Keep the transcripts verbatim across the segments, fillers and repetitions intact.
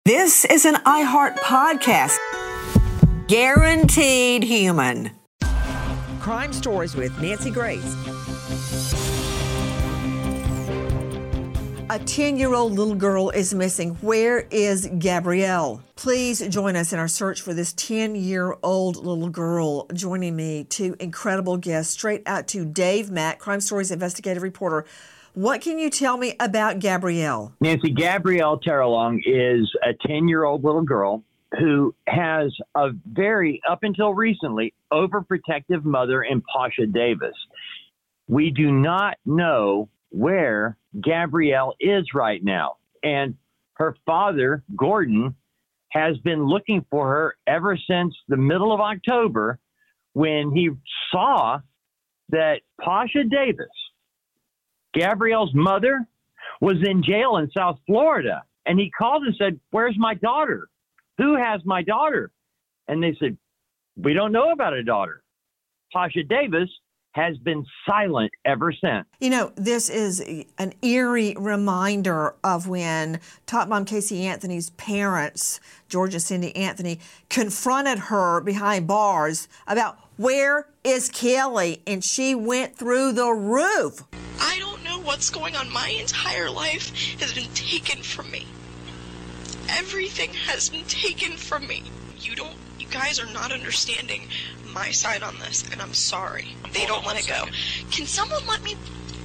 This is an iHeart podcast. Guaranteed human. Crime Stories with Nancy Grace. A ten-year-old little girl is missing. Where is Gabrielle? Please join us in our search for this ten-year-old little girl. Joining me, two incredible guests, straight out to Dave Mack, Crime Stories investigative reporter. What can you tell me about Gabrielle? Nancy, Gabrielle Terrelong is a ten-year-old little girl who has a very, up until recently, overprotective mother in Pasha Davis. We do not know where Gabrielle is right now. And her father, Gordon, has been looking for her ever since the middle of October when he saw that Pasha Davis, Gabrielle's mother, was in jail in South Florida. And he called and said, "Where's my daughter? Who has my daughter?" And they said, "We don't know about a daughter." Pasha Davis has been silent ever since. You know, this is an eerie reminder of when Top Mom Casey Anthony's parents, George and Cindy Anthony, confronted her behind bars about where is Kelly, and she went through the roof. I don't know what's going on. My entire life has been taken from me. Everything has been taken from me. You don't, you guys are not understanding my side on this, and I'm sorry. They don't let it go. Can someone let me,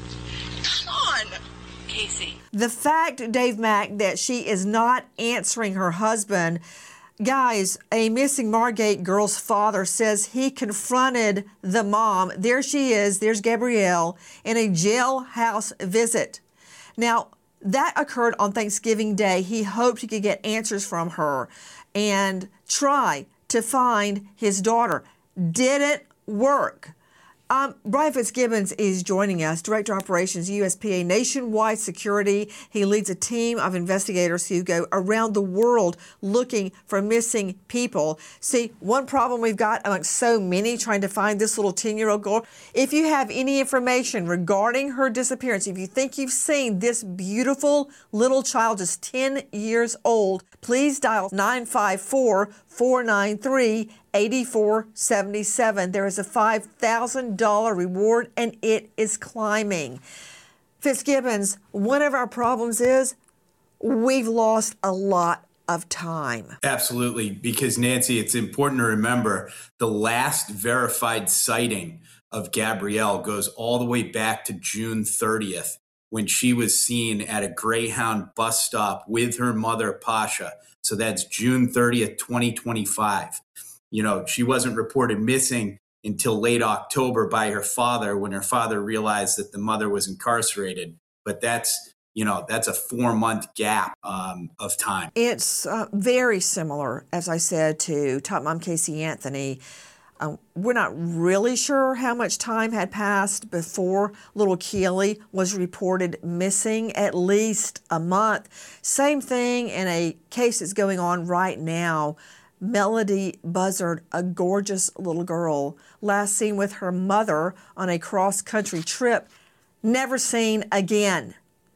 come on. Casey. The fact, Dave Mack, that she is not answering her husband. Guys, a missing Margate girl's father says he confronted the mom. There she is. There's Gabrielle in a jailhouse visit. Now, that occurred on Thanksgiving Day. He hoped he could get answers from her and try to find his daughter. Didn't work. Um, Brian Fitzgibbons is joining us, Director of Operations, U S P A Nationwide Security. He leads a team of investigators who go around the world looking for missing people. See, one problem we've got amongst so many trying to find this little ten-year-old girl, if you have any information regarding her disappearance, if you think you've seen this beautiful little child just ten years old, please dial nine five four, four nine three, eight four seven seven. There is a five thousand dollars reward, and it is climbing. Fitzgibbons, one of our problems is we've lost a lot of time. Absolutely, because Nancy, it's important to remember the last verified sighting of Gabrielle goes all the way back to June thirtieth, when she was seen at a Greyhound bus stop with her mother, Pasha. So that's June thirtieth, twenty twenty-five. You know, she wasn't reported missing until late October by her father, when her father realized that the mother was incarcerated. But that's, you know, that's a four-month gap um, of time. It's uh, very similar, as I said, to Top Mom Casey Anthony. Uh, we're not really sure how much time had passed before little Keely was reported missing, at least a month. Same thing in a case that's going on right now. Melody Buzzard, a gorgeous little girl, last seen with her mother on a cross-country trip, never seen again.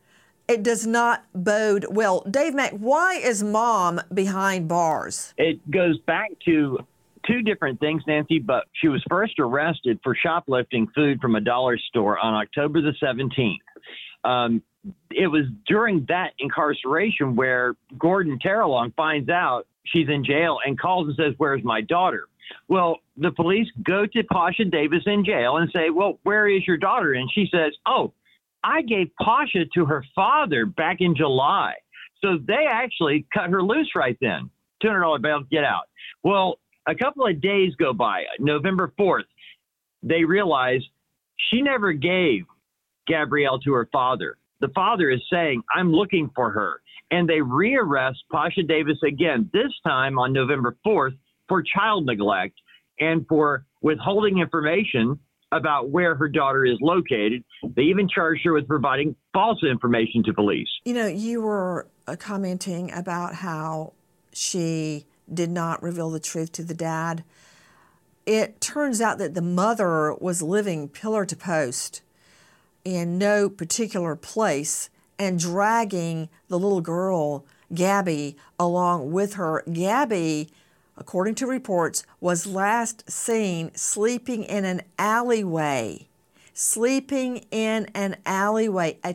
It does not bode well. Dave Mack, why is mom behind bars? It goes back to two different things, Nancy, but she was first arrested for shoplifting food from a dollar store on October the seventeenth. Um, it was during that incarceration where Gordon Terrelong finds out she's in jail and calls and says, "Where's my daughter?" Well, the police go to Pasha Davis in jail and say, "Well, where is your daughter?" And she says, "Oh, I gave Pasha to her father back in July." So they actually cut her loose right then. two hundred dollars bail, get out. Well, a couple of days go by. November fourth, they realize she never gave Gabrielle to her father. The father is saying, "I'm looking for her." And they rearrest Pasha Davis again, this time on November fourth, for child neglect and for withholding information about where her daughter is located. They even charged her with providing false information to police. You know, you were uh, commenting about how she did not reveal the truth to the dad. It turns out that the mother was living pillar to post in no particular place and dragging the little girl Gabby along with her. Gabby, according to reports, was last seen sleeping in an alleyway. Sleeping in an alleyway. A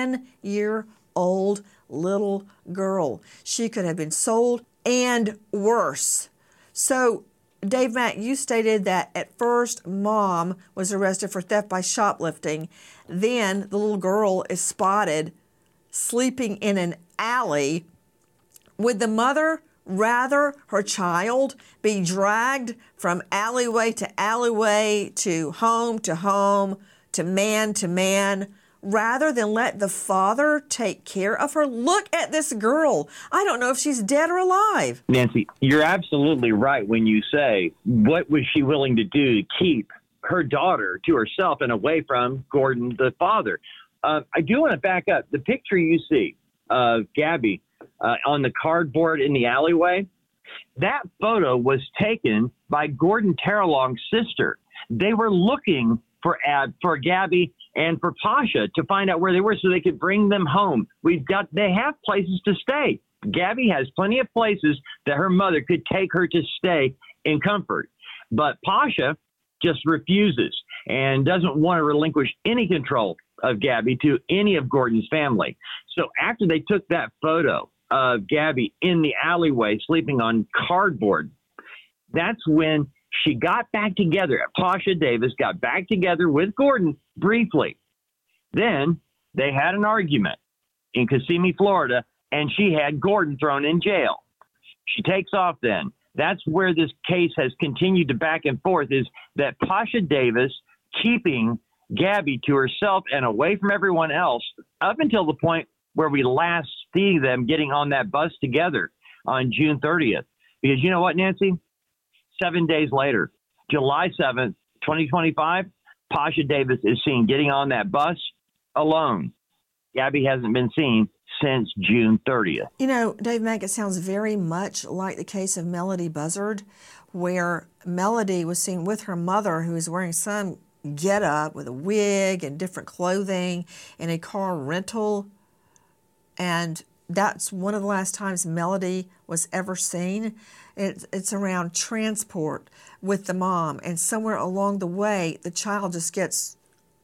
ten-year-old little girl. She could have been sold and worse. So, Dave Mack, you stated that at first mom was arrested for theft by shoplifting. Then the little girl is spotted sleeping in an alley. Would the mother rather her child be dragged from alleyway to alleyway to home to home to man to man rather than let the father take care of her? Look at this girl. I don't know if she's dead or alive. Nancy, you're absolutely right when you say, what was she willing to do to keep her daughter to herself and away from Gordon, the father? Uh, I do want to back up. The picture you see of Gabby uh, on the cardboard in the alleyway, that photo was taken by Gordon Terrelong's sister. They were looking for Ab, for Gabby and for Pasha to find out where they were so they could bring them home. We've got, they have places to stay. Gabby has plenty of places that her mother could take her to stay in comfort. But Pasha just refuses and doesn't want to relinquish any control of Gabby to any of Gordon's family. So after they took that photo of Gabby in the alleyway sleeping on cardboard, that's when she got back together. Pasha Davis got back together with Gordon briefly. Then they had an argument in Kissimmee, Florida, and she had Gordon thrown in jail. She takes off then. That's where this case has continued to back and forth, is that Pasha Davis keeping Gabby to herself and away from everyone else up until the point where we last see them getting on that bus together on June thirtieth. Because you know what, Nancy? Seven days later, July seventh, twenty twenty-five, Pasha Davis is seen getting on that bus alone. Gabby hasn't been seen since June thirtieth. You know, Dave Mack, it sounds very much like the case of Melody Buzzard, where Melody was seen with her mother, who was wearing some get-up with a wig and different clothing in a car rental. And that's one of the last times Melody was ever seen. It's, it's around transport with the mom, and somewhere along the way, the child just gets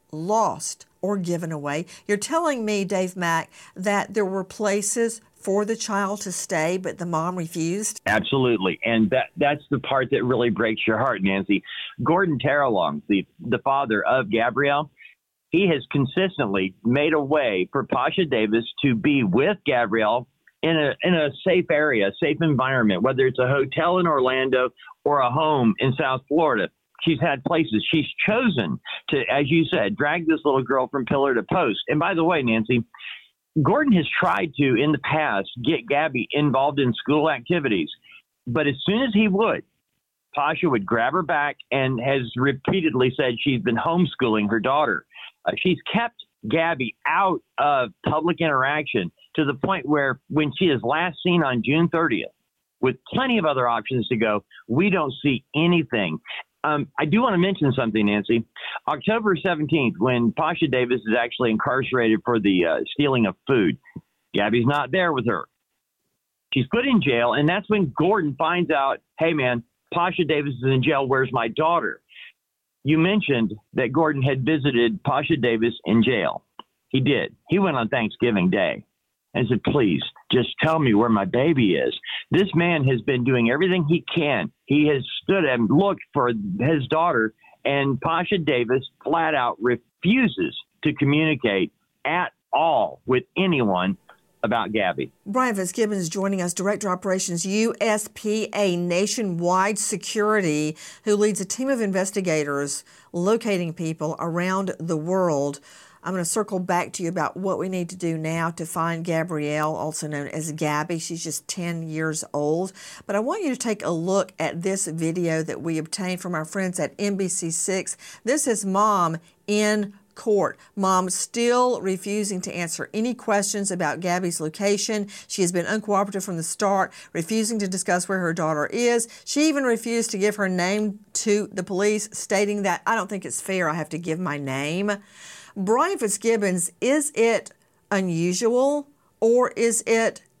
lost or given away. You're telling me, Dave Mack, that there were places for the child to stay, but the mom refused? Absolutely. And that that's the part that really breaks your heart, Nancy. Gordon Terrelong, the, the father of Gabrielle, he has consistently made a way for Pasha Davis to be with Gabrielle in a in a safe area, safe environment, whether it's a hotel in Orlando or a home in South Florida. She's had places. She's chosen to, as you said, drag this little girl from pillar to post. And by the way, Nancy, Gordon has tried to, in the past, get Gabby involved in school activities. But as soon as he would, Pasha would grab her back and has repeatedly said she's been homeschooling her daughter. Uh, she's kept Gabby out of public interaction to the point where when she is last seen on June thirtieth, with plenty of other options to go, we don't see anything. Um, I do want to mention something, Nancy. October seventeenth, when Pasha Davis is actually incarcerated for the uh, stealing of food, Gabby's not there with her. She's put in jail, and that's when Gordon finds out, hey, man, Pasha Davis is in jail. Where's my daughter? You mentioned that Gordon had visited Pasha Davis in jail. He did. He went on Thanksgiving Day and said, please, just tell me where my baby is. This man has been doing everything he can. He has stood and looked for his daughter, and Pasha Davis flat out refuses to communicate at all with anyone about Gabby. Brian Fitzgibbons is joining us, Director of Operations, U S P A Nationwide Security, who leads a team of investigators locating people around the world. I'm going to circle back to you about what we need to do now to find Gabrielle, also known as Gabby. She's just ten years old. But I want you to take a look at this video that we obtained from our friends at N B C six. This is Mom in court. Mom still refusing to answer any questions about Gabby's location. She has been uncooperative from the start, refusing to discuss where her daughter is. She even refused to give her name to the police, stating that, I don't think it's fair I have to give my name. Brian Fitzgibbons, is it unusual or is it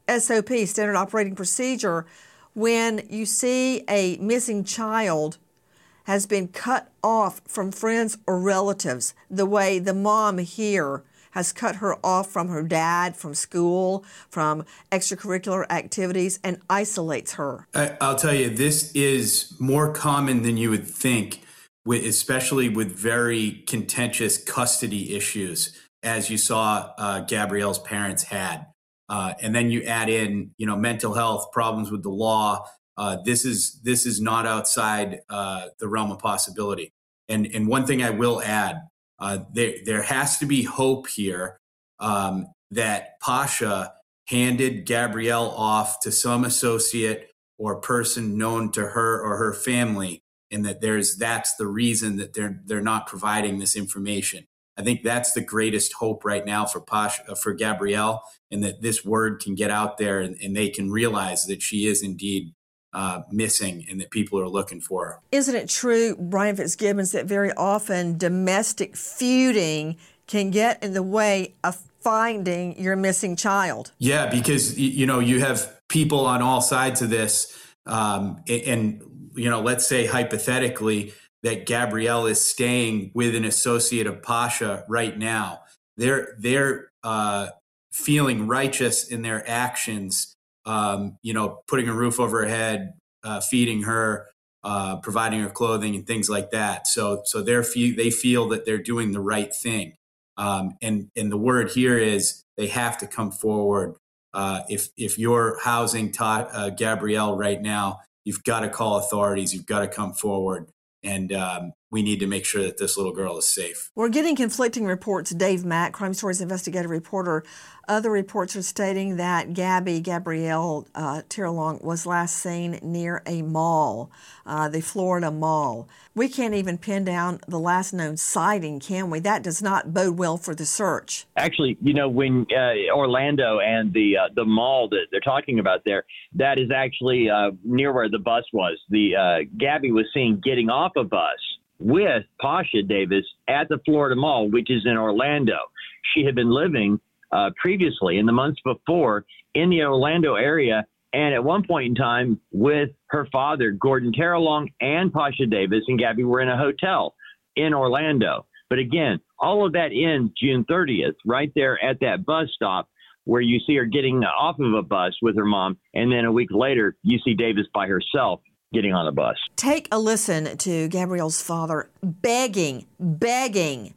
S O P, standard operating procedure, when you see a missing child has been cut off from friends or relatives, the way the mom here has cut her off from her dad, from school, from extracurricular activities, and isolates her. I, I'll tell you, this is more common than you would think, with, especially with very contentious custody issues, as you saw uh, Gabrielle's parents had. Uh, and then you add in, you know, mental health problems with the law. Uh, this is this is not outside uh, the realm of possibility. And and one thing I will add, uh, there there has to be hope here um, that Pasha handed Gabrielle off to some associate or person known to her or her family, and that there's that's the reason that they're they're not providing this information. I think that's the greatest hope right now for Pasha, for Gabrielle, and that this word can get out there and, and they can realize that she is indeed uh, missing and that people are looking for her. Isn't it true, Brian Fitzgibbons, that very often domestic feuding can get in the way of finding your missing child? Yeah, because, you know, you have people on all sides of this. Um, and, you know, let's say hypothetically that Gabrielle is staying with an associate of Pasha right now. They're, they're uh, feeling righteous in their actions, um, you know, putting a roof over her head, uh, feeding her, uh, providing her clothing and things like that. So, so they're fe- they feel that they're doing the right thing. Um, and, and the word here is they have to come forward. Uh, if, if you're housing Ta- uh, Gabrielle right now, you've got to call authorities. You've got to come forward. And um, we need to make sure that this little girl is safe. We're getting conflicting reports. Dave Mack, Crime Stories investigative reporter. Other reports are stating that Gabby, Gabrielle uh, Tiralong, was last seen near a mall, uh, the Florida Mall. We can't even pin down the last known sighting, can we? That does not bode well for the search. Actually, you know, when uh, Orlando and the uh, the mall that they're talking about there, that is actually uh, near where the bus was. The uh, Gabby was seen getting off a bus with Pasha Davis at the Florida Mall, which is in Orlando. She had been living uh, previously in the months before in the Orlando area, and at one point in time with her father, Gordon Tiralong, and Pasha Davis and Gabby were in a hotel in Orlando. But again, all of that ends June thirtieth, right there at that bus stop where you see her getting off of a bus with her mom, and then a week later, you see Davis by herself getting on a bus. Take a listen to Gabrielle's father begging, begging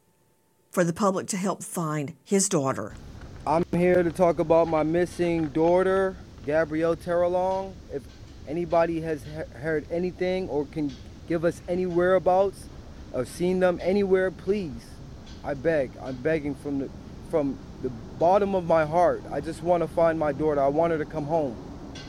for the public to help find his daughter. I'm here to talk about my missing daughter, Gabrielle Tiralong. If anybody has he- heard anything or can give us any whereabouts or seen them anywhere, please, I beg. I'm begging from the from the bottom of my heart. I just want to find my daughter. I want her to come home.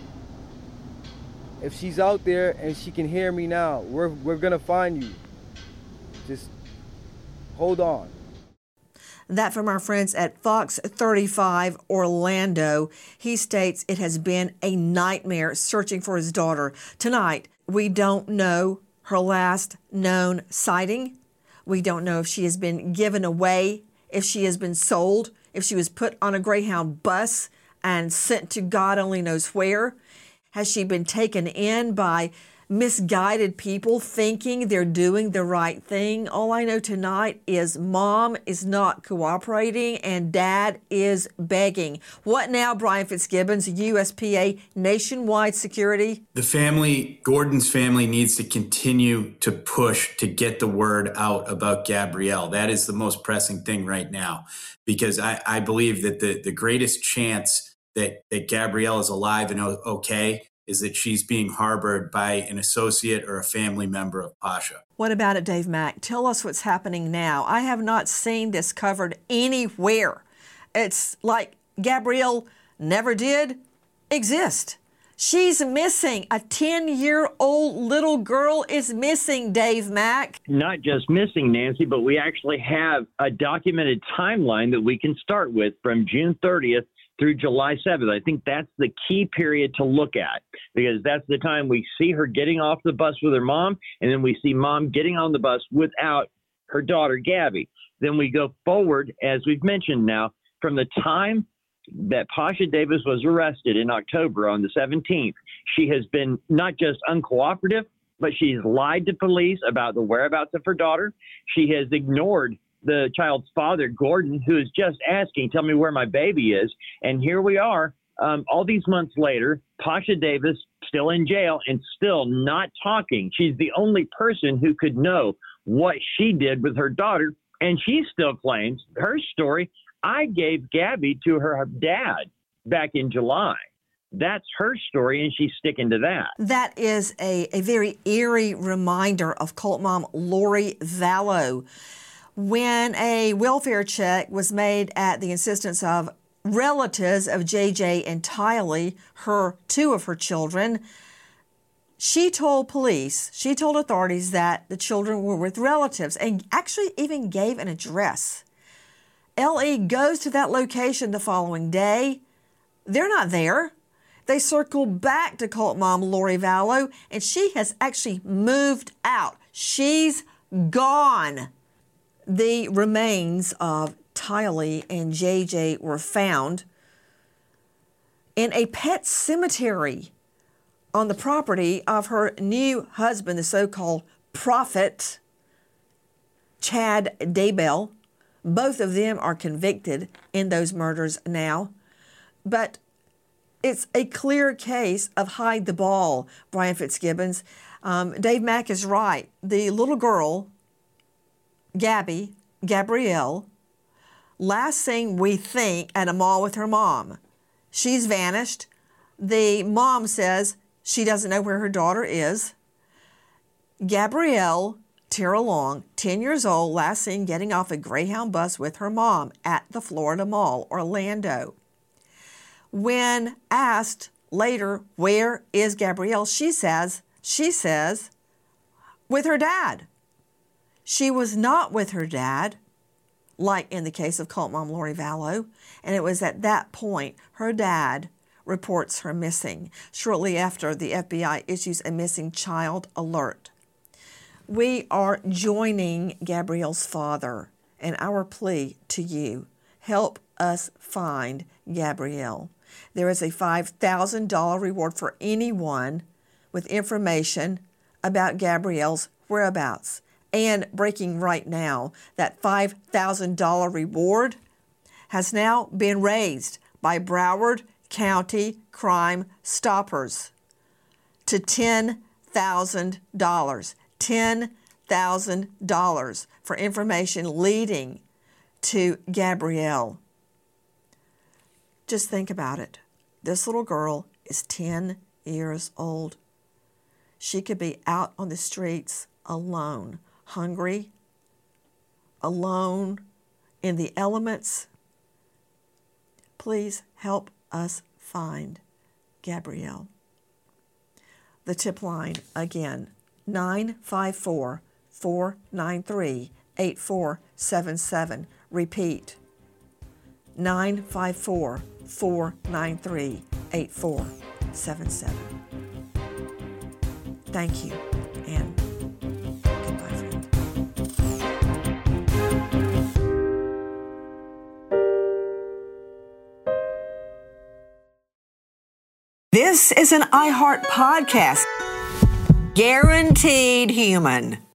If she's out there and she can hear me now, we're we're gonna find you. Just hold on. That from our friends at Fox thirty-five Orlando. He states it has been a nightmare searching for his daughter. Tonight, we don't know her last known sighting. We don't know if she has been given away, if she has been sold, if she was put on a Greyhound bus and sent to God only knows where. Has she been taken in by misguided people thinking they're doing the right thing? All I know tonight is mom is not cooperating and dad is begging. What now, Brian Fitzgibbons, U S P A nationwide security? The family, Gordon's family, needs to continue to push to get the word out about Gabrielle. That is the most pressing thing right now, because I, I believe that the, the greatest chance that, that Gabrielle is alive and okay is that she's being harbored by an associate or a family member of Pasha. What about it, Dave Mack? Tell us what's happening now. I have not seen this covered anywhere. It's like Gabrielle never did exist. She's missing. A ten-year-old little girl is missing, Dave Mack. Not just missing, Nancy, but we actually have a documented timeline that we can start with from June thirtieth through July seventh. I think that's the key period to look at, because that's the time we see her getting off the bus with her mom, and then we see mom getting on the bus without her daughter, Gabby. Then we go forward, as we've mentioned now, from the time that Pasha Davis was arrested in October on the seventeenth. She has been not just uncooperative, but she's lied to police about the whereabouts of her daughter. She has ignored the child's father, Gordon, who is just asking, tell me where my baby is. And here we are, um, all these months later, Pasha Davis still in jail and still not talking. She's the only person who could know what she did with her daughter. And she still claims her story. I gave Gabby to her dad back in July. That's her story, and she's sticking to that. That is a, a very eerie reminder of cult mom Lori Vallow. When a welfare check was made at the insistence of relatives of J J and Tylee, her two of her children, she told police, she told authorities that the children were with relatives and actually even gave an address. L E goes to that location the following day. They're not there. They circle back to cult mom Lori Vallow, and she has actually moved out. She's gone. The remains of Tylee and J J were found in a pet cemetery on the property of her new husband, the so-called prophet, Chad Daybell. Both of them are convicted in those murders now. But it's a clear case of hide the ball, Brian Fitzgibbons. Um, Dave Mack is right. The little girl, Gabby, Gabrielle, last seen, we think, at a mall with her mom. She's vanished. The mom says she doesn't know where her daughter is. Gabrielle Tara Long, ten years old, last seen getting off a Greyhound bus with her mom at the Florida Mall, Orlando. When asked later, where is Gabrielle, she says, she says, with her dad. She was not with her dad, like in the case of cult mom Lori Vallow, and it was at that point her dad reports her missing, shortly after the F B I issues a missing child alert. We are joining Gabrielle's father in our plea to you. Help us find Gabrielle. There is a five thousand dollars reward for anyone with information about Gabrielle's whereabouts. And breaking right now, that five thousand dollars reward has now been raised by Broward County Crime Stoppers to ten thousand dollars. ten thousand dollars for information leading to Gabrielle. Just think about it. This little girl is ten years old. She could be out on the streets alone, hungry, alone, in the elements. Please help us find Gabrielle. The tip line again, nine five four, four nine three, eight four seven seven. Repeat, nine five four, four nine three, eight four seven seven. Thank you, and goodbye, friend. This is an iHeart podcast. Guaranteed human.